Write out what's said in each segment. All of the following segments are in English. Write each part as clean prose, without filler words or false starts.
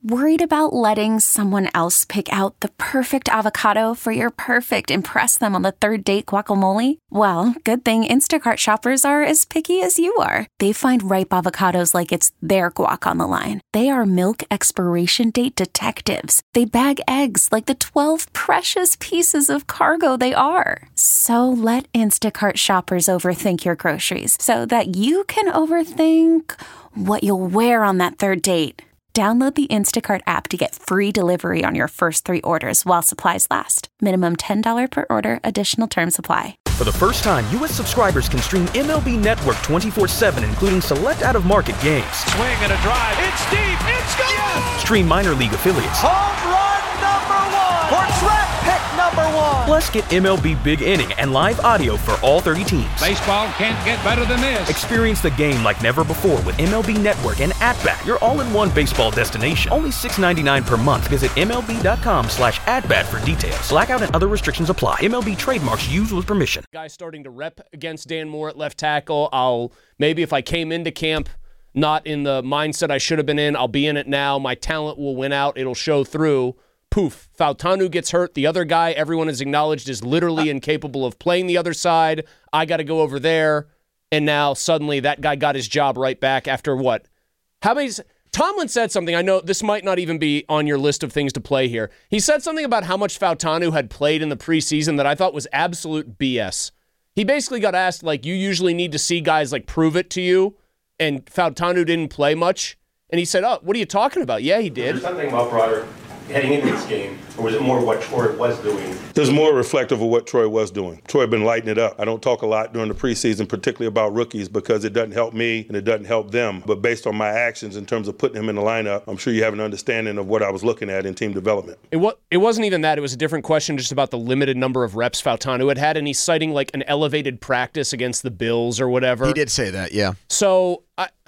Worried about letting someone else pick out the perfect avocado for your perfect impress them on the third date guacamole? Well, good thing Instacart shoppers are as picky as you are. They find ripe avocados like it's their guac on the line. They are milk expiration date detectives. They bag eggs like the 12 precious pieces of cargo they are. So let Instacart shoppers overthink your groceries so that you can overthink what you'll wear on that third date. Download the Instacart app to get free delivery on your first 3 orders while supplies last. Minimum $10 per order. Additional terms apply. For the first time, U.S. subscribers can stream MLB Network 24/7, including select out-of-market games. Swing and a drive. It's deep. It's gone. Yes. Stream minor league affiliates. Home run number 1. Or draft pick number 1. Plus, get MLB Big Inning and live audio for all 30 teams. Baseball can't get better than this. Experience the game like never before with MLB Network and At-Bat, your all-in-one baseball destination. Only $6.99 per month. Visit MLB.com/at-bat for details. Blackout and other restrictions apply. MLB trademarks used with permission. Guy starting to rep against Dan Moore at left tackle. Maybe if I came into camp not in the mindset I should have been in, I'll be in it now. My talent will win out. It'll show through. Poof. Fautanu gets hurt. The other guy, everyone has acknowledged, is literally incapable of playing the other side. I got to go over there. And now suddenly that guy got his job right back after what? How many? Tomlin said something. I know this might not even be on your list of things to play here. He said something about how much Fautanu had played in the preseason that I thought was absolute BS. He basically got asked, like, you usually need to see guys, like, prove it to you, and Fautanu didn't play much. And he said, oh, what are you talking about? Yeah, he did. Was there something about Broderick heading into this game, or was it more what Troy was doing? There's more reflective of what Troy was doing. Troy had been lighting it up. I don't talk a lot during the preseason, particularly about rookies, because it doesn't help me and it doesn't help them. But based on my actions in terms of putting him in the lineup, I'm sure you have an understanding of what I was looking at in team development. It wasn't even that. It was a different question just about the limited number of reps Fautanu had, and he's citing like an elevated practice against the Bills or whatever. He did say that, yeah. So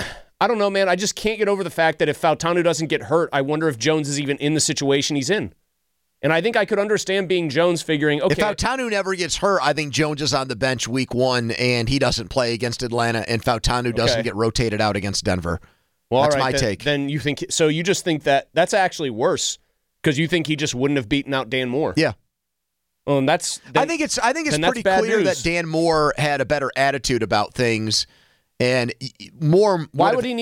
I don't know, man. I just can't get over the fact that if Fautanu doesn't get hurt, I wonder if Jones is even in the situation he's in. And I think I could understand being Jones figuring, okay. If Fautanu never gets hurt, I think Jones is on the bench week 1 and he doesn't play against Atlanta and Fautanu doesn't get rotated out against Denver. Well, that's all right, my take. Then you think, so you just think that that's actually worse because you think he just wouldn't have beaten out Dan Moore. Yeah. Well, and I think it's pretty clear that Dan Moore had a better attitude about things. And more. Why would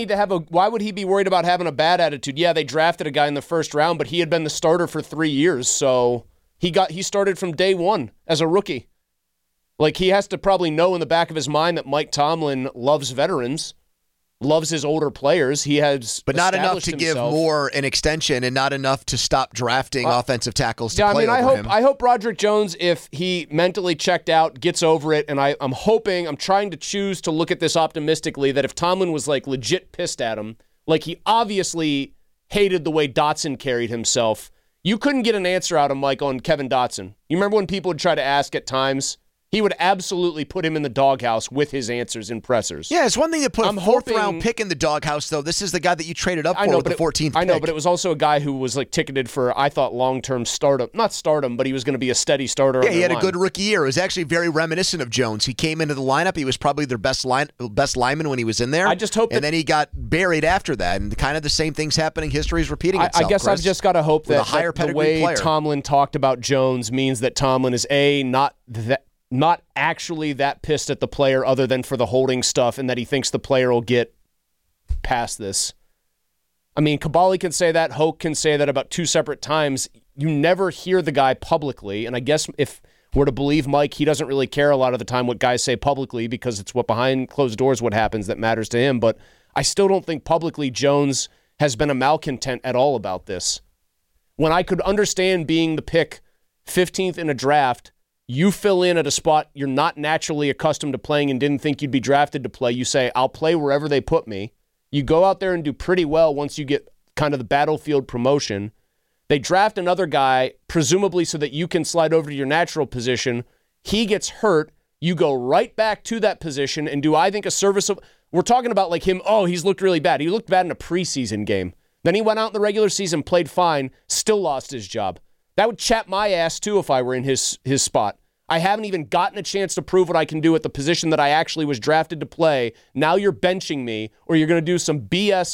he be worried about having a bad attitude? Yeah, they drafted a guy in the first round, but he had been the starter for 3 years, so he started from day 1 as a rookie. Like, he has to probably know in the back of his mind that Mike Tomlin loves veterans, loves his older players. He has, but not enough to give Moore an extension, and not enough to stop drafting offensive tackles to play over him. I hope Broderick Jones, if he mentally checked out, gets over it. And I'm trying to choose to look at this optimistically, that if Tomlin was like legit pissed at him, like he obviously hated the way Dotson carried himself, you couldn't get an answer out of Mike on Kevin Dotson. You remember when people would try to ask at times? He would absolutely put him in the doghouse with his answers in pressers. Yeah, it's one thing to put a fourth-round pick in the doghouse, though. This is the guy that you traded up for with the 14th pick. I know, but it was also a guy who was like ticketed for, I thought, long-term stardom. Not stardom, but he was going to be a steady starter. Yeah, he had a good rookie year. It was actually very reminiscent of Jones. He came into the lineup. He was probably their best lineman when he was in there. I just hope and then he got buried after that, and kind of the same thing's happening. History is repeating itself, I guess Chris. I've just got to hope that the way player. Tomlin talked about Jones means that Tomlin is, not actually that pissed at the player other than for the holding stuff, and that he thinks the player will get past this. I mean, Kabali can say that, Hoke can say that about 2 separate times. You never hear the guy publicly, and I guess if we're to believe Mike, he doesn't really care a lot of the time what guys say publicly because it's what behind closed doors what happens that matters to him, but I still don't think publicly Jones has been a malcontent at all about this. When I could understand being the pick 15th in a draft, you fill in at a spot you're not naturally accustomed to playing and didn't think you'd be drafted to play. You say, I'll play wherever they put me. You go out there and do pretty well once you get kind of the battlefield promotion. They draft another guy, presumably so that you can slide over to your natural position. He gets hurt. You go right back to that position and do, I think, a service of... We're talking about like him, he's looked really bad. He looked bad in a preseason game. Then he went out in the regular season, played fine, still lost his job. That would chap my ass, too, if I were in his spot. I haven't even gotten a chance to prove what I can do at the position that I actually was drafted to play. Now you're benching me, or you're going to do some BS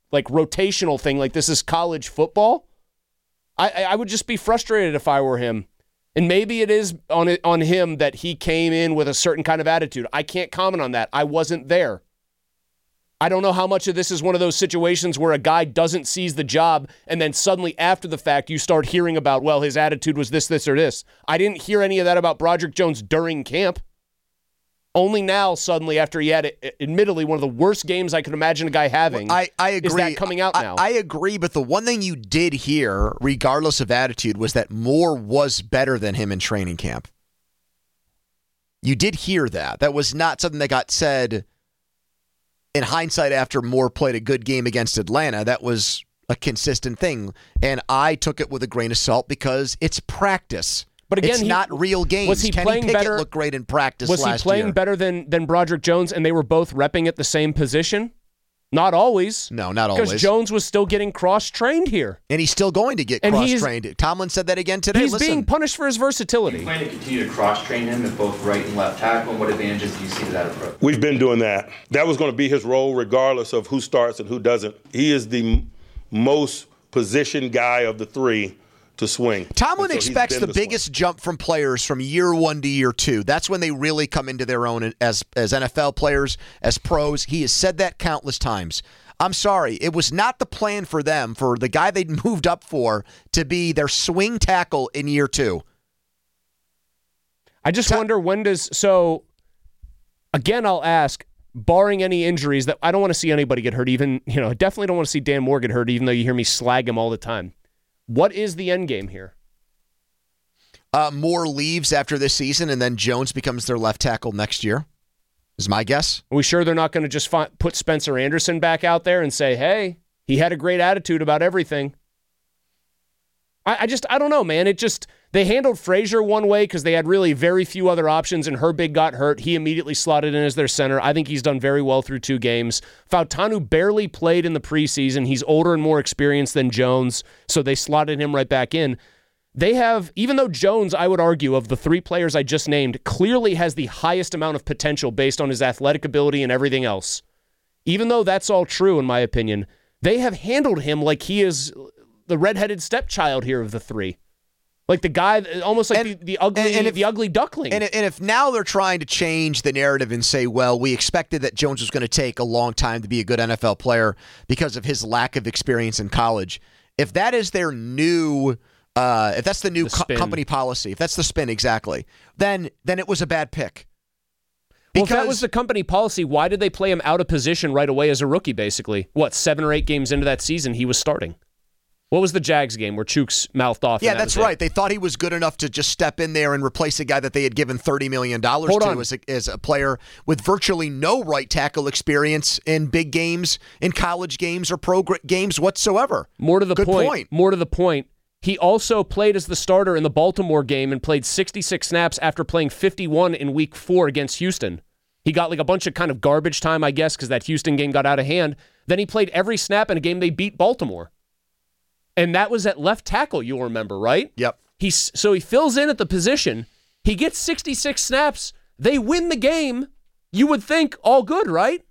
like rotational thing, like this is college football, I would just be frustrated if I were him. And maybe it is on him that he came in with a certain kind of attitude. I can't comment on that. I wasn't there. I don't know how much of this is one of those situations where a guy doesn't seize the job and then suddenly after the fact you start hearing about, well, his attitude was this, or this. I didn't hear any of that about Broderick Jones during camp. Only now, suddenly, after he had, admittedly, one of the worst games I could imagine a guy having, well, I agree. Is that coming out now. I agree, but the one thing you did hear, regardless of attitude, was that Moore was better than him in training camp. You did hear that. That was not something that got said in hindsight after Moore played a good game against Atlanta. That was a consistent thing, and I took it with a grain of salt because it's practice. But again, it's not real games. Was he Kenny playing Pickett better? Looked great in practice last year. Was he playing better than Broderick Jones, and they were both repping at the same position? Not always. No, not always. Because Jones was still getting cross-trained here. And he's still going to get cross-trained. Tomlin said that again today. He's being punished for his versatility. Do you plan to continue to cross-train him at both right and left tackle? And what advantages do you see to that approach? We've been doing that. That was going to be his role regardless of who starts and who doesn't. He is the most positioned guy of the three to swing. Tomlin expects the biggest jump from players from year 1 to year 2. That's when they really come into their own as NFL players, as pros. He has said that countless times. I'm sorry, it was not the plan for them, for the guy they'd moved up for, to be their swing tackle in year 2. I just wonder when does... So, again, I'll ask, barring any injuries, that I don't want to see anybody get hurt, even, I definitely don't want to see Dan Moore get hurt, even though you hear me slag him all the time. What is the end game here? Moore leaves after this season, and then Jones becomes their left tackle next year, is my guess. Are we sure they're not going to just put Spencer Anderson back out there and say, hey, he had a great attitude about everything? I don't know, man. They handled Frazier one way because they had really very few other options, and Herbig got hurt. He immediately slotted in as their center. I think he's done very well through 2 games. Fautanu barely played in the preseason. He's older and more experienced than Jones, so they slotted him right back in. They have, even though Jones, I would argue, of the 3 players I just named, clearly has the highest amount of potential based on his athletic ability and everything else. Even though that's all true, in my opinion, they have handled him like he is the redheaded stepchild here of the 3. Like the guy, almost like the ugly duckling. And if now they're trying to change the narrative and say, well, we expected that Jones was going to take a long time to be a good NFL player because of his lack of experience in college, if that is their new, if that's the new company policy, if that's the spin exactly, then it was a bad pick. Well, if that was the company policy, why did they play him out of position right away as a rookie, basically? 7 or 8 games into that season, he was starting. What was the Jags game where Chooks mouthed off? Yeah, that's right. They thought he was good enough to just step in there and replace a guy that they had given $30 million to as a player with virtually no right tackle experience in big games, in college games, or pro games whatsoever. More to the point, he also played as the starter in the Baltimore game and played 66 snaps after playing 51 in Week 4 against Houston. He got like a bunch of kind of garbage time, I guess, because that Houston game got out of hand. Then he played every snap in a game they beat Baltimore. And that was at left tackle, you'll remember, right? Yep. So he fills in at the position. He gets 66 snaps. They win the game. You would think all good, right?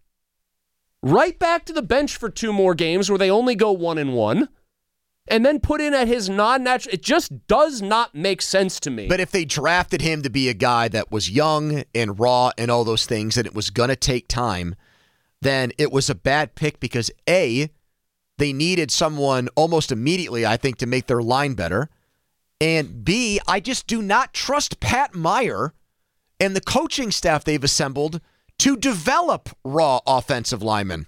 Right back to the bench for 2 more games where they only go 1-1. And then put in at his non-natural. It just does not make sense to me. But if they drafted him to be a guy that was young and raw and all those things, and it was going to take time, then it was a bad pick because, A, they needed someone almost immediately, I think, to make their line better. And B, I just do not trust Pat Meyer and the coaching staff they've assembled to develop raw offensive linemen.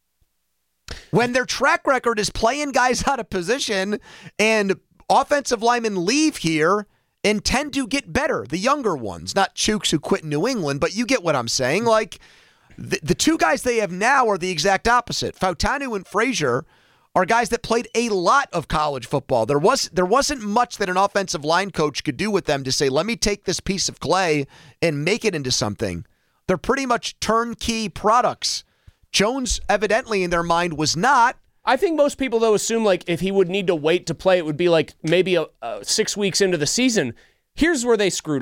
When their track record is playing guys out of position and offensive linemen leave here and tend to get better, the younger ones, not Chooks who quit in New England, but you get what I'm saying. Like, the 2 guys they have now are the exact opposite. Fautanu and Frazier are guys that played a lot of college football. There wasn't much that an offensive line coach could do with them to say, let me take this piece of clay and make it into something. They're pretty much turnkey products. Jones, evidently, in their mind, was not. I think most people, though, assume like if he would need to wait to play, it would be like maybe 6 weeks into the season. Here's where they screwed up.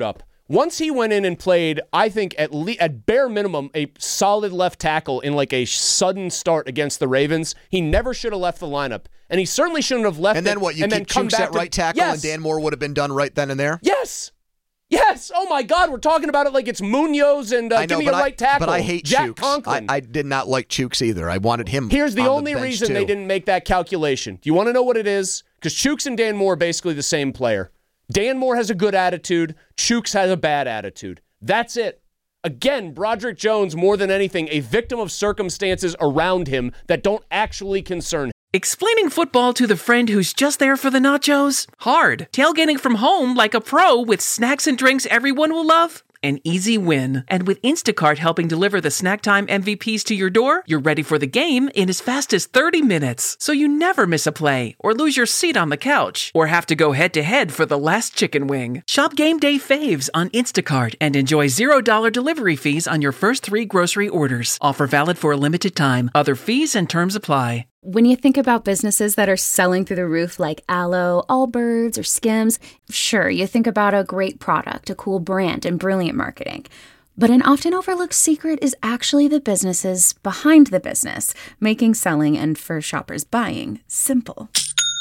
Once he went in and played, I think at bare minimum, a solid left tackle in like a sudden start against the Ravens, he never should have left the lineup. And he certainly shouldn't have left. And then what? You keep Chooks at right tackle and Dan Moore would have been done right then and there? Yes. Yes. Oh, my God. We're talking about it like it's Munoz and give me a right tackle. But I hate Jack Chooks. Conklin. I did not like Chooks either. I wanted him Here's the on only bench reason too. they didn't make that calculation. Do you want to know what it is? Because Chooks and Dan Moore are basically the same player. Dan Moore has a good attitude. Chooks has a bad attitude. That's it. Again, Broderick Jones, more than anything, a victim of circumstances around him that don't actually concern him. Explaining football to the friend who's just there for the nachos? Hard. Tailgating from home like a pro with snacks and drinks everyone will love? An easy win. And with Instacart helping deliver the snack time MVPs to your door, you're ready for the game in as fast as 30 minutes. So you never miss a play, or lose your seat on the couch, or have to go head-to-head for the last chicken wing. Shop Game Day Faves on Instacart and enjoy $0 delivery fees on your first 3 grocery orders. Offer valid for a limited time. Other fees and terms apply. When you think about businesses that are selling through the roof like Aloe, Allbirds, or Skims, sure, you think about a great product, a cool brand, and brilliant marketing. But an often overlooked secret is actually the businesses behind the business, making selling and, for shoppers, buying simple.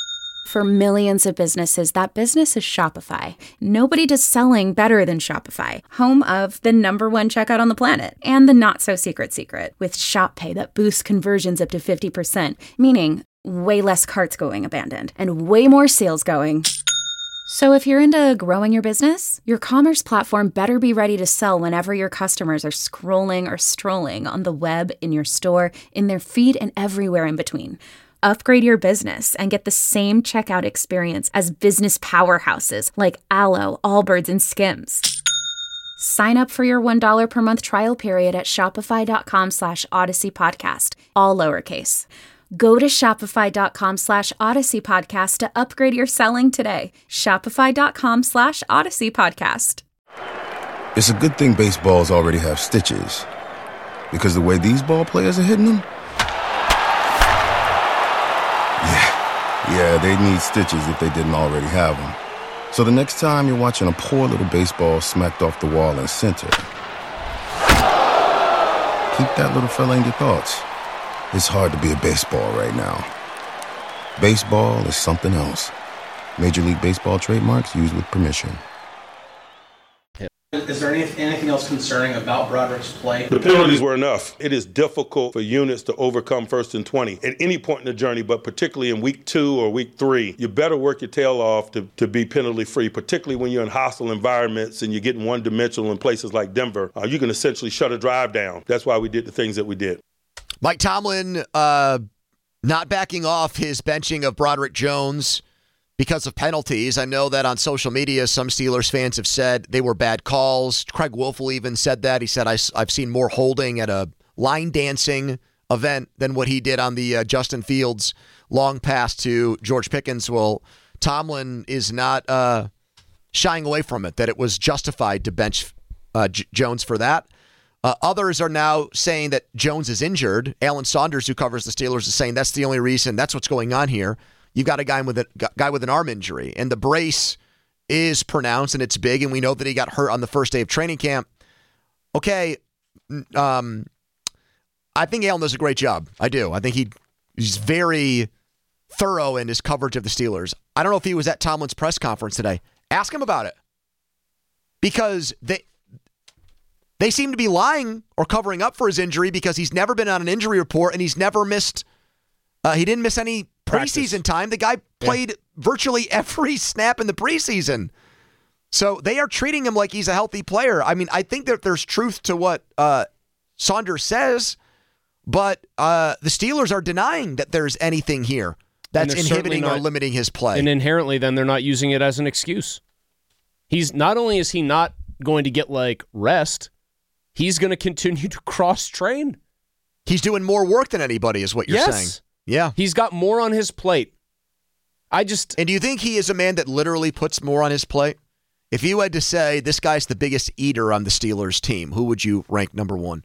For millions of businesses, that business is Shopify. Nobody does selling better than Shopify, home of the #1 checkout on the planet, and the not-so-secret secret, with Shop Pay that boosts conversions up to 50%, meaning way less carts going abandoned, and way more sales going. So if you're into growing your business, your commerce platform better be ready to sell whenever your customers are scrolling or strolling on the web, in your store, in their feed, and everywhere in between. Upgrade your business and get the same checkout experience as business powerhouses like Aloe, Allbirds, and Skims. Sign up for your $1 per month trial period at shopify.com/Odyssey Podcast, all lowercase. Go to shopify.com/Odyssey Podcast to upgrade your selling today. Shopify.com/Odyssey Podcast. It's a good thing baseballs already have stitches, because the way these ball players are hitting them, yeah, they need stitches if they didn't already have them. So the next time you're watching a poor little baseball smacked off the wall in center, keep that little fella in your thoughts. It's hard to be a baseball right now. Baseball is something else. Major League Baseball trademarks used with permission. Is there anything else concerning about Broderick's play? The penalties were enough. It is difficult for units to overcome 1st and 20 at any point in the journey, but particularly in week 2 or week 3, you better work your tail off to be penalty free, particularly when you're in hostile environments and you're getting one-dimensional in places like Denver. You can essentially shut a drive down. That's why we did the things that we did. Mike Tomlin not backing off his benching of Broderick Jones because of penalties. I know that on social media, some Steelers fans have said they were bad calls. Craig Wolfel even said that. He said, I've seen more holding at a line dancing event than what he did on the Justin Fields long pass to George Pickens. Well, Tomlin is not shying away from it, that it was justified to bench Jones for that. Others are now saying that Jones is injured. Alan Saunders, who covers the Steelers, is saying that's the only reason. That's what's going on here. You've got a guy with an arm injury, and the brace is pronounced, and it's big, and we know that he got hurt on the first day of training camp. Okay, I think Alan does a great job. I do. I think he's very thorough in his coverage of the Steelers. I don't know if he was at Tomlin's press conference today. Ask him about it, because they seem to be lying or covering up for his injury, because he's never been on an injury report, and he's never missed. He didn't miss any preseason time. The guy played virtually every snap in the preseason. So they are treating him like he's a healthy player. I mean, I think that there's truth to what Saunders says, but the Steelers are denying that there's anything here that's inhibiting or limiting his play. And inherently, then, they're not using it as an excuse. Not only is he not going to get, rest, he's going to continue to cross-train. He's doing more work than anybody is what you're saying. Yeah. He's got more on his plate. And do you think he is a man that literally puts more on his plate? If you had to say this guy's the biggest eater on the Steelers team, who would you rank number 1?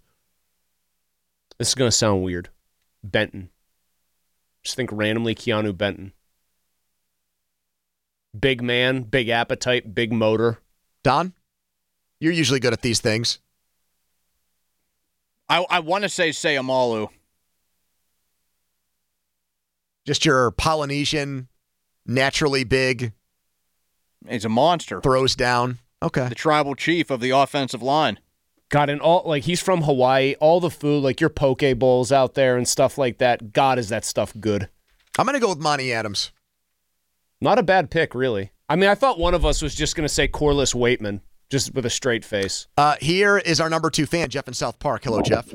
This is going to sound weird. Benton. Just think randomly Keanu Benton. Big man, big appetite, big motor. Don? You're usually good at these things. I want to say Sayamalu. Just your Polynesian, naturally big. He's a monster. Throws down. Okay. The tribal chief of the offensive line. God, and he's from Hawaii. All the food, like your poke bowls out there and stuff like that. God, is that stuff good? I'm going to go with Monty Adams. Not a bad pick, really. I mean, I thought one of us was just going to say Corliss Waitman, just with a straight face. Here is our number 2 fan, Jeff in South Park. Hello, Jeff.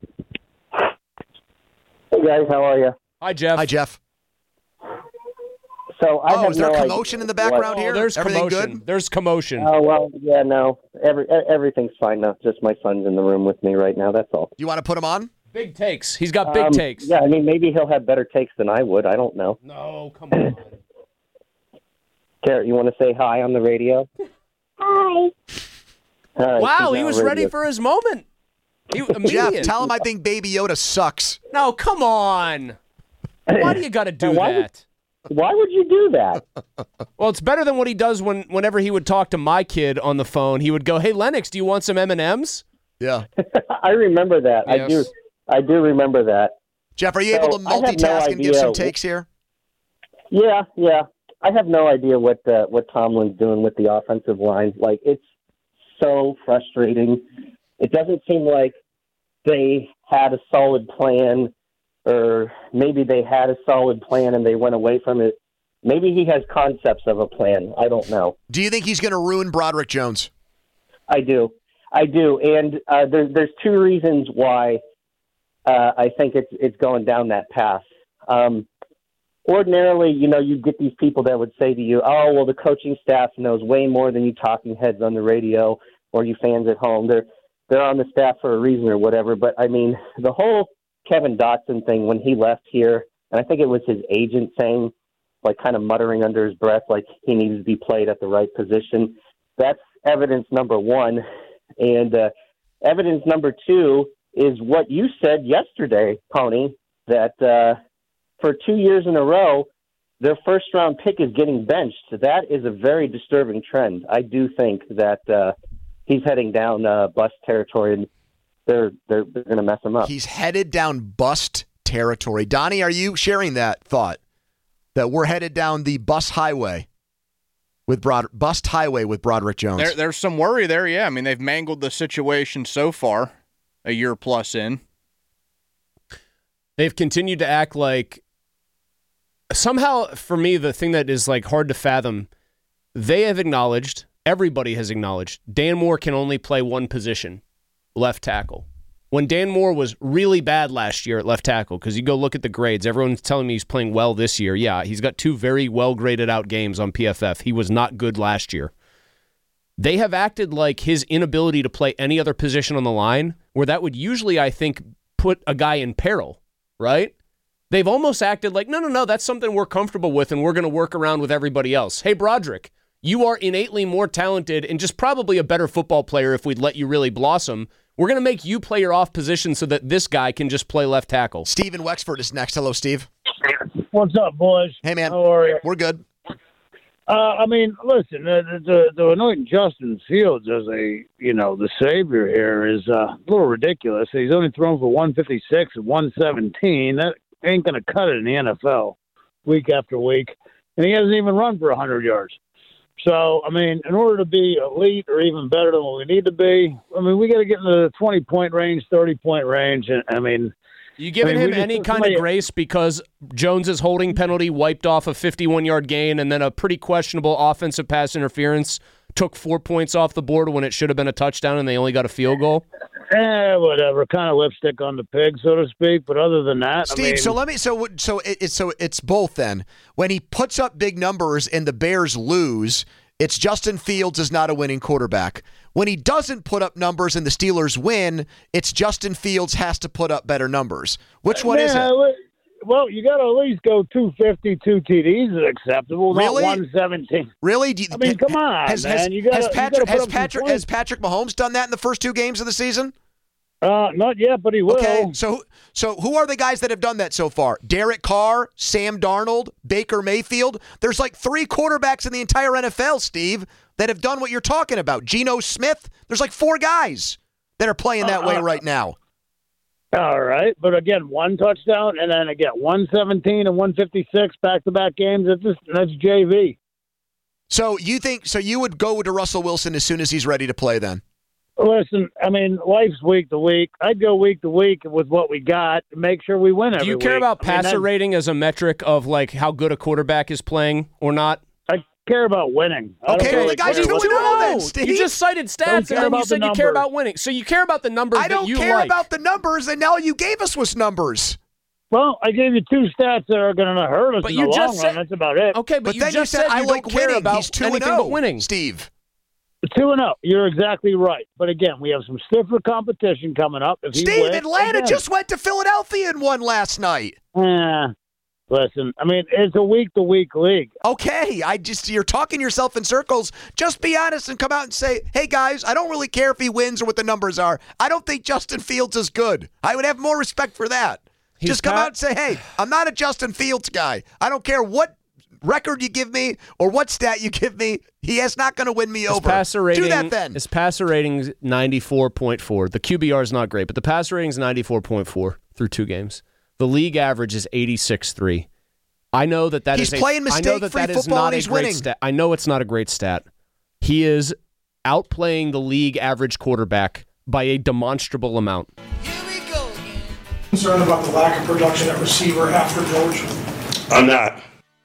Hey, guys. How are you? Hi, Jeff. Hi, Jeff. So I have is there no commotion in the background here? There's Everything commotion. good? There's commotion. Oh, well, yeah, no. Everything's fine now. Just my son's in the room with me right now. That's all. You want to put him on? Big takes. He's got big takes. Yeah, I mean, maybe he'll have better takes than I would. I don't know. No, come on. Garrett, you want to say hi on the radio? Hi. Wow, he was ready for his moment. Jeff, tell him I think Baby Yoda sucks. No, come on. Why do you got to do that? Why would you do that? Well, it's better than what he does whenever he would talk to my kid on the phone. He would go, "Hey, Lennox, do you want some M&Ms?" Yeah. I remember that. Yes. I do remember that. Jeff, are you able to multitask and give some takes here? Yeah. I have no idea what Tomlin's doing with the offensive line. Like, it's so frustrating. It doesn't seem like they had a solid plan, or maybe they had a solid plan and they went away from it. Maybe he has concepts of a plan. I don't know. Do you think he's going to ruin Broderick Jones? I do. And there's 2 reasons why I think it's going down that path. Ordinarily, you get these people that would say to you, "Oh, well, the coaching staff knows way more than you talking heads on the radio or you fans at home. They're on the staff for a reason or whatever." But, I mean, the whole Kevin Dotson thing when he left here, and I think it was his agent saying, like, kind of muttering under his breath, like he needed to be played at the right position. That's evidence number 1. And evidence number 2 is what you said yesterday, Pony, that for 2 years in a row, their first-round pick is getting benched. So that is a very disturbing trend. I do think that he's heading down bust territory, and they're going to mess him up. He's headed down bust territory. Donnie, are you sharing that thought, that we're headed down the bust highway with Broderick Jones? There's some worry there, yeah. I mean, they've mangled the situation so far, a year plus in. They've continued to act like, somehow, for me, the thing that is like hard to fathom, they have acknowledged, everybody has acknowledged, Dan Moore can only play one position, left tackle. When Dan Moore was really bad last year at left tackle, because you go look at the grades, everyone's telling me he's playing well this year. Yeah, he's got 2 very well-graded out games on PFF. He was not good last year. They have acted like his inability to play any other position on the line, where that would usually, I think, put a guy in peril, right? They've almost acted like, no, that's something we're comfortable with and we're going to work around with everybody else. Hey, Broderick, you are innately more talented and just probably a better football player if we'd let you really blossom. We're going to make you play your off position so that this guy can just play left tackle. Steven Wexford is next. Hello, Steve. What's up, boys? Hey, man. How are you? We're good. I mean, listen, the anointing Justin Fields as the savior here is a little ridiculous. He's only thrown for 156 and 117. That ain't going to cut it in the NFL week after week. And he hasn't even run for 100 yards. So, I mean, in order to be elite or even better than what we need to be, I mean, we got to get into the 20-point range, 30-point range. And, I mean, you giving him any kind of grace because Jones's holding penalty wiped off a 51-yard gain and then a pretty questionable offensive pass interference took 4 points off the board when it should have been a touchdown and they only got a field goal? Whatever, kind of lipstick on the pig, so to speak. But other than that, Steve, it's both. Then when he puts up big numbers and the Bears lose, it's Justin Fields is not a winning quarterback. When he doesn't put up numbers and the Steelers win, it's Justin Fields has to put up better numbers. Which one is it? Well, you got to at least go 250, 2 TDs is acceptable, really? Not 117. Really? I mean, come on, man. Has Patrick Mahomes done that in the first 2 games of the season? Not yet, but he will. Okay, so who are the guys that have done that so far? Derek Carr, Sam Darnold, Baker Mayfield. There's like 3 quarterbacks in the entire NFL, Steve, that have done what you're talking about. Geno Smith. There's like 4 guys that are playing that way right now. All right, but again, 1 touchdown, and then again 117 and 156 back-to-back games. That's JV. So you would go to Russell Wilson as soon as he's ready to play then? Listen, I mean, life's week to week. I'd go week to week with what we got to make sure we win every week. Do you care about passer rating as a metric of like how good a quarterback is playing or not? I care about winning. Okay, well, the guy's 2-0 then, Steve. You just cited stats and then you said you care about winning. So you care about the numbers that you like. I don't care about the numbers, and all you gave us was numbers. Well, I gave you 2 stats that are going to hurt us in the long run. That's about it. Okay, but you then just you said I you like don't care winning. about He's 2-0, anything but winning, Steve. 2-0. You're exactly right. But again, we have some stiffer competition coming up. Steve, Atlanta just went to Philadelphia and won last night. Listen, I mean, it's a week-to-week league. Okay, you're talking yourself in circles. Just be honest and come out and say, hey, guys, I don't really care if he wins or what the numbers are. I don't think Justin Fields is good. I would have more respect for that. Just come out and say, hey, I'm not a Justin Fields guy. I don't care what record you give me or what stat you give me. He is not going to win me over. Do that then. His passer rating's 94.4. The QBR is not great, but the passer rating's 94.4 through 2 games. The league average is 86.3. I know that He's playing mistake-free football and he's winning. Stat. I know it's not a great stat. He is outplaying the league average quarterback by a demonstrable amount. Concerned about the lack of production at receiver after George? I'm not.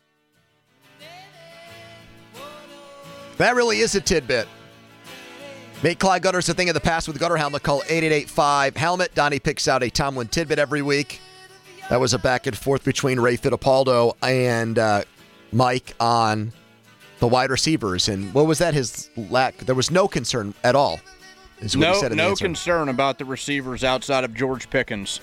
That really is a tidbit. Make Clyde Gutters a thing of the past with Gutter Helmet. Call 888-5-HELMET. Donnie picks out a Tomlin tidbit every week. That was a back and forth between Ray Fittipaldo and Mike on the wide receivers. And what was that? His lack. There was no concern at all. Is what he said in the answer. Concern about the receivers outside of George Pickens.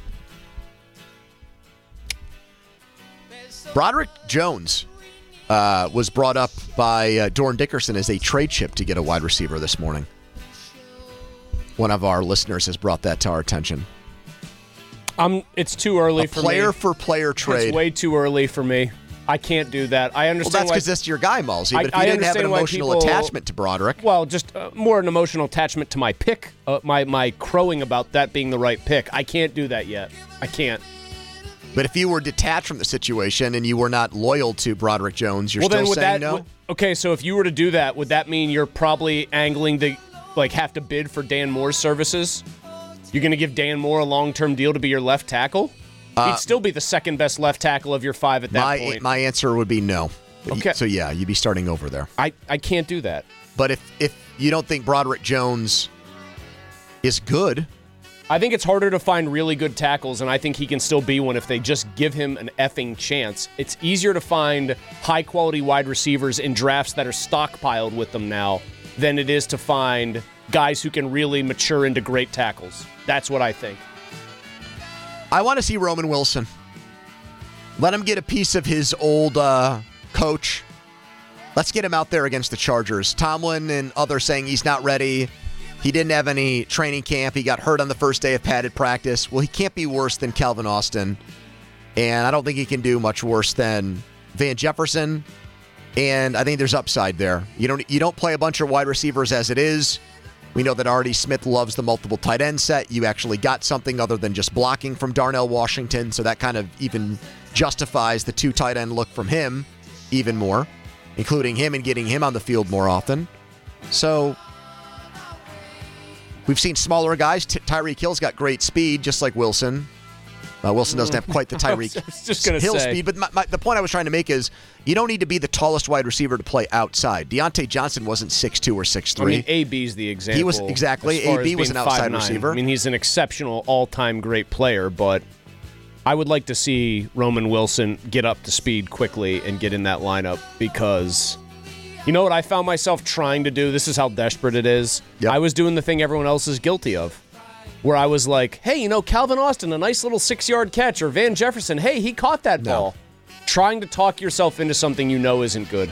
Broderick Jones was brought up by Doran Dickerson as a trade chip to get a wide receiver this morning. One of our listeners has brought that to our attention. It's too early for me. Player-for-player trade. It's way too early for me. I can't do that. I understand. Well, that's because that's your guy, Malsey. But if you didn't have an emotional attachment to Broderick. Well, just more an emotional attachment to my pick, my crowing about that being the right pick. I can't do that yet. I can't. But if you were detached from the situation and you were not loyal to Broderick Jones, you're still saying no? Okay, so if you were to do that, would that mean you're probably angling to have to bid for Dan Moore's services? You're going to give Dan Moore a long-term deal to be your left tackle? He'd still be the second best left tackle of your 5 at that point. My answer would be no. Okay. So, yeah, you'd be starting over there. I can't do that. But if you don't think Broderick Jones is good... I think it's harder to find really good tackles, and I think he can still be one if they just give him an effing chance. It's easier to find high-quality wide receivers in drafts that are stockpiled with them now than it is to find guys who can really mature into great tackles. That's what I think. I want to see Roman Wilson. Let him get a piece of his old coach. Let's get him out there against the Chargers. Tomlin and others saying he's not ready. He didn't have any training camp. He got hurt on the first day of padded practice. Well, he can't be worse than Calvin Austin. And I don't think he can do much worse than Van Jefferson. And I think there's upside there. You don't play a bunch of wide receivers as it is. We know that Artie Smith loves the multiple tight end set. You actually got something other than just blocking from Darnell Washington. So that kind of even justifies the 2 tight end look from him even more, including him and getting him on the field more often. So... we've seen smaller guys. Tyreek Hill's got great speed, just like Wilson. Wilson doesn't have quite the Tyreek Hill speed, but the point I was trying to make is you don't need to be the tallest wide receiver to play outside. Deontay Johnson wasn't 6'2 or 6'3. I mean, AB's the example. He was, exactly. AB was an outside 5'9". receiver. I mean, he's an exceptional all-time great player, but I would like to see Roman Wilson get up to speed quickly and get in that lineup because... you know what I found myself trying to do? This is how desperate it is. Yep. I was doing the thing everyone else is guilty of, where I was like, hey, Calvin Austin, a nice little 6-yard catch, or Van Jefferson, hey, he caught that ball. Trying to talk yourself into something you know isn't good.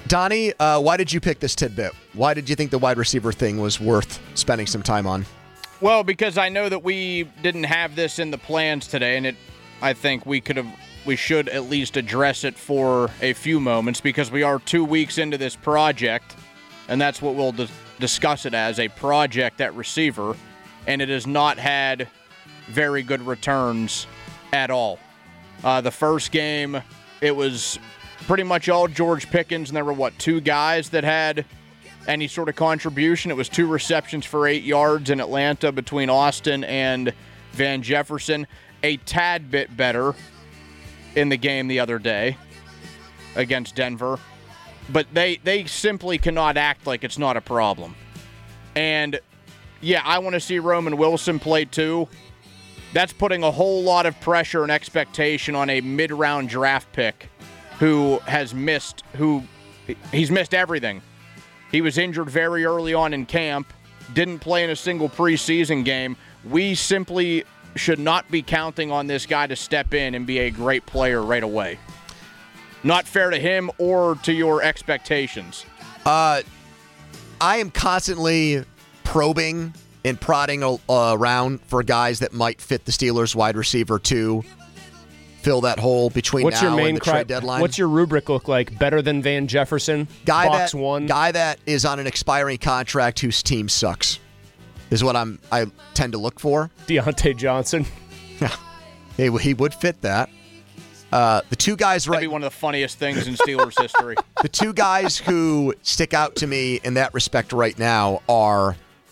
Donnie, why did you pick this tidbit? Why did you think the wide receiver thing was worth spending some time on? Well, because I know that we didn't have this in the plans today, and I think we should at least address it for a few moments because we are 2 weeks into this project, and that's what we'll discuss it as, a project at receiver, and it has not had very good returns at all. The first game, it was pretty much all George Pickens, and there were, 2 guys that had any sort of contribution. It was 2 receptions for 8 yards in Atlanta between Austin and Van Jefferson. A tad bit better in the game the other day against Denver. But they simply cannot act like it's not a problem. And, yeah, I want to see Roman Wilson play too. That's putting a whole lot of pressure and expectation on a mid-round draft pick he's missed everything. He was injured very early on in camp, didn't play in a single preseason game. We simply should not be counting on this guy to step in and be a great player right away. Not fair to him or to your expectations. I am constantly probing and prodding around for guys that might fit the Steelers wide receiver to fill that hole between now and the trade deadline. What's your rubric look like? Better than Van Jefferson? Box one? Guy that is on an expiring contract whose team sucks is what I tend to look for. Deontay Johnson. Yeah, he would fit that. The 2 guys That'd be one of the funniest things in Steelers history. The 2 guys who stick out to me in that respect right now are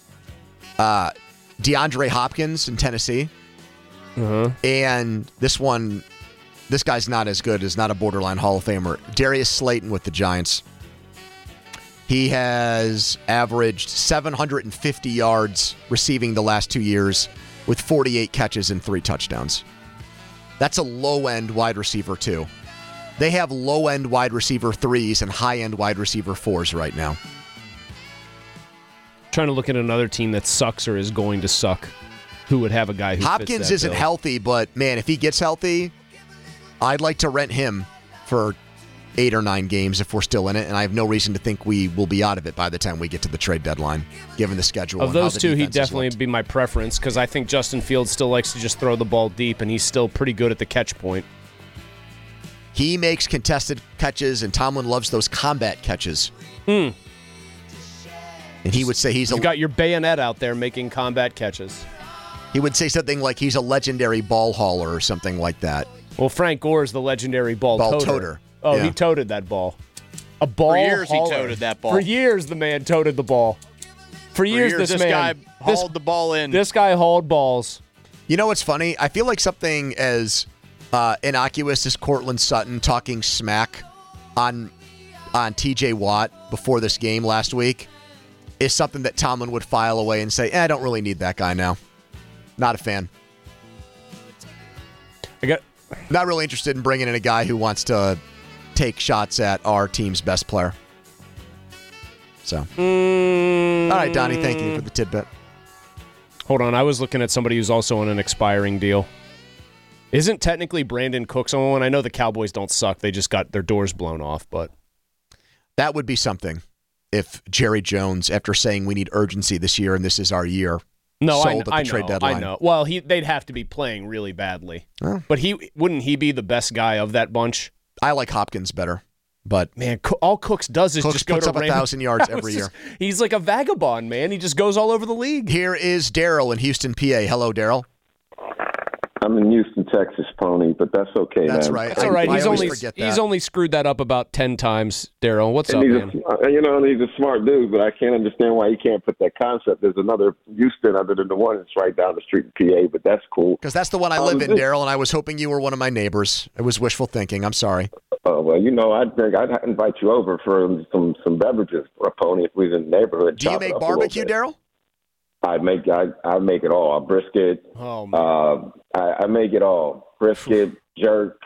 DeAndre Hopkins in Tennessee. And this guy's not as good, is not a borderline Hall of Famer. Darius Slayton with the Giants. He has averaged 750 yards receiving the last 2 years with 48 catches and 3 touchdowns. That's a low-end wide receiver, too. They have low-end wide receiver 3s and high-end wide receiver 4s right now. Trying to look at another team that sucks or is going to suck. Who would have a guy who Hopkins fits that isn't bill. healthy, but, man, if he gets healthy, I'd like to rent him for 8 or 9 games if we're still in it, and I have no reason to think we will be out of it by the time we get to the trade deadline, given the schedule. Of those 2, he'd definitely be my preference because I think Justin Fields still likes to just throw the ball deep, and he's still pretty good at the catch point. He makes contested catches, and Tomlin loves those combat catches. And he would say You've got your bayonet out there making combat catches. He would say something like he's a legendary ball hauler or something like that. Well, Frank Gore is the legendary ball toter. Oh, yeah. He toted that ball. A ball For years hauler. he toted that ball. For years the man toted the ball. For years this guy hauled the ball in. This guy hauled balls. You know what's funny? I feel like something as innocuous as Cortland Sutton talking smack on TJ Watt before this game last week is something that Tomlin would file away and say, I don't really need that guy now. Not a fan. Not really interested in bringing in a guy who wants to take shots at our team's best player. So, all right, Donnie, thank you for the tidbit. Hold on, I was looking at somebody who's also on an expiring deal. Isn't technically Brandon Cooks on one? I know the Cowboys don't suck. They just got their doors blown off, but that would be something if Jerry Jones, after saying we need urgency this year and this is our year, sold at the trade deadline. I know. Well, they'd have to be playing really badly. But wouldn't he be the best guy of that bunch? I like Hopkins better. But man, all Cooks does is just go puts to up 1,000 yards every year. He's like a vagabond, man. He just goes all over the league. Here is Daryl in Houston, PA. Hello, Daryl. I'm in Houston, Texas, Pony, but that's okay. That's man. right. That's all right. He's only screwed that up about 10 times, Daryl. What's up, man? He's a smart dude, but I can't understand why he can't put that concept. There's another Houston other than the one that's right down the street in PA, but that's cool. Because that's the one I live in, Daryl, and I was hoping you were one of my neighbors. It was wishful thinking. I'm sorry. Oh, well, I think I'd invite you over for some beverages for a Pony if we was in the neighborhood. Do you make barbecue, Daryl? I make it all. Brisket. Oh, man. I make it all. Brisket, jerk,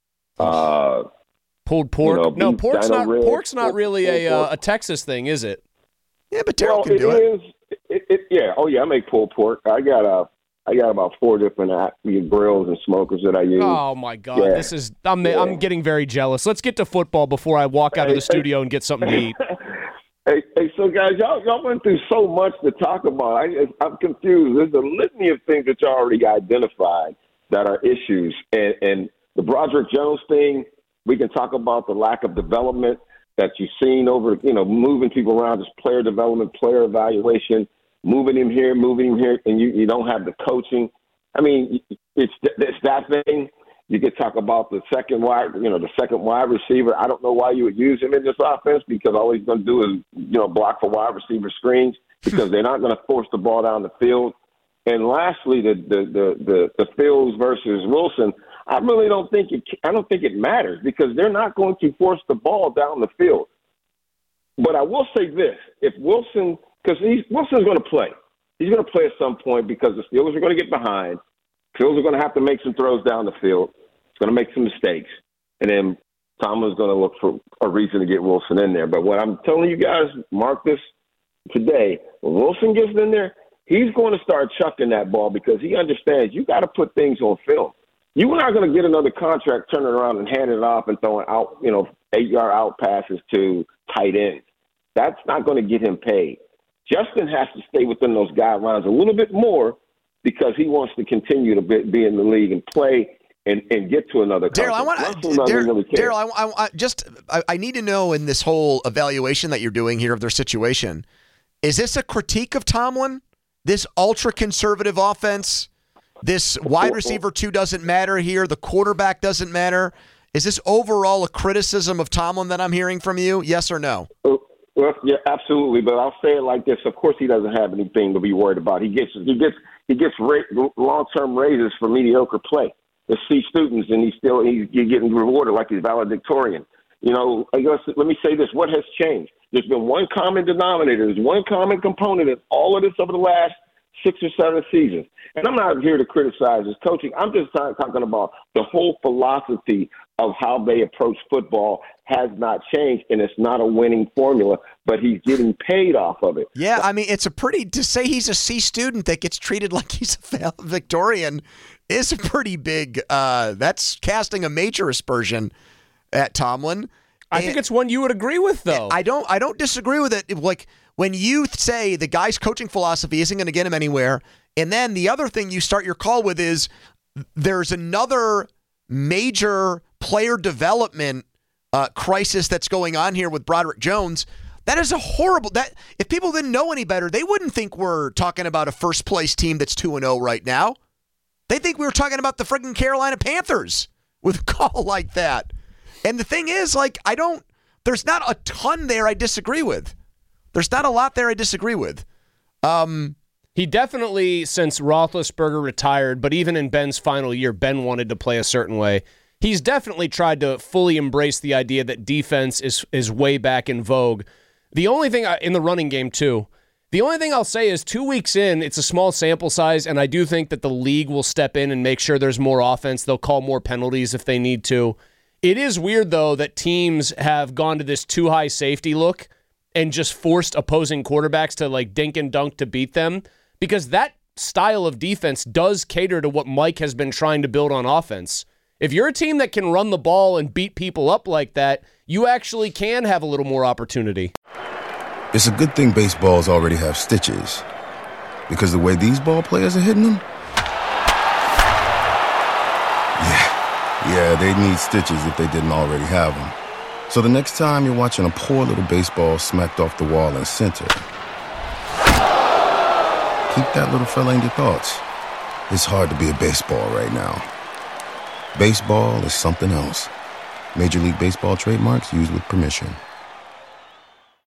pulled pork. No, pork's not really a Texas thing, is it? Yeah, but Daryl can do it. Yeah. Oh, yeah. I make pulled pork. I got about 4 different grills and smokers that I use. Oh my God, yeah. I'm getting very jealous. Let's get to football before I walk out of the studio and get something to eat. Hey, so guys, y'all went through so much to talk about. I'm confused. There's a litany of things that y'all already identified that are issues. And the Broderick Jones thing, we can talk about the lack of development that you've seen over, moving people around, just player development, player evaluation, moving him here, and you don't have the coaching. I mean, it's that thing. You could talk about the second wide receiver. I don't know why you would use him in this offense, because all he's going to do is, block for wide receiver screens, because they're not going to force the ball down the field. And lastly, the Fields versus Wilson, I really don't think it matters, because they're not going to force the ball down the field. But I will say this: if Wilson, because Wilson's going to play, he's going to play at some point, because the Steelers are going to get behind. Fields are going to have to make some throws down the field. He's going to make some mistakes. And then Tomlin's going to look for a reason to get Wilson in there. But what I'm telling you guys, mark this today, when Wilson gets in there, he's going to start chucking that ball, because he understands you got to put things on film. You are not going to get another contract turning around and handing it off and throwing out, 8-yard out passes to tight ends. That's not going to get him paid. Justin has to stay within those guidelines a little bit more, because he wants to continue to be in the league and play and get to another contract. Daryl, I need to know, in this whole evaluation that you're doing here of their situation, is this a critique of Tomlin? This ultra-conservative offense? This wide receiver 2 doesn't matter here? The quarterback doesn't matter? Is this overall a criticism of Tomlin that I'm hearing from you? Yes or no? Well, yeah, absolutely. But I'll say it like this: of course, he doesn't have anything to be worried about. He gets long-term raises for mediocre play. The C students, and he's getting rewarded like he's valedictorian. I guess, let me say this: what has changed? There's been one common denominator. There's one common component in all of this over the last 6 or 7 seasons. And I'm not here to criticize his coaching. I'm just talking about the whole philosophy of how they approach football has not changed, and it's not a winning formula, but he's getting paid off of it. Yeah, I mean, to say he's a C student that gets treated like he's a valedictorian is a pretty big, that's casting a major aspersion at Tomlin. I think it's one you would agree with, though. I don't disagree with it. Like, when you say the guy's coaching philosophy isn't going to get him anywhere, and then the other thing you start your call with is there's another major player development crisis that's going on here with Broderick Jones. That is a horrible. That if people didn't know any better, they wouldn't think we're talking about a first place team that's 2-0 right now. They think we were talking about the friggin' Carolina Panthers with a call like that. And the thing is, there's not a ton there I disagree with. There's not a lot there I disagree with. He definitely, since Roethlisberger retired, but even in Ben's final year, Ben wanted to play a certain way. He's definitely tried to fully embrace the idea that defense is way back in vogue. The only thing in the running game, too, the only thing I'll say is 2 weeks in, it's a small sample size, and I do think that the league will step in and make sure there's more offense. They'll call more penalties if they need to. It is weird, though, that teams have gone to this too high safety look and just forced opposing quarterbacks to dink and dunk to beat them, because that style of defense does cater to what Mike has been trying to build on offense. If you're a team that can run the ball and beat people up like that, you actually can have a little more opportunity. It's a good thing baseballs already have stitches, because the way these ball players are hitting them, yeah, they'd need stitches if they didn't already have them. So the next time you're watching a poor little baseball smacked off the wall in center, keep that little fella in your thoughts. It's hard to be a baseball right now. Baseball is something else. Major League Baseball trademarks used with permission.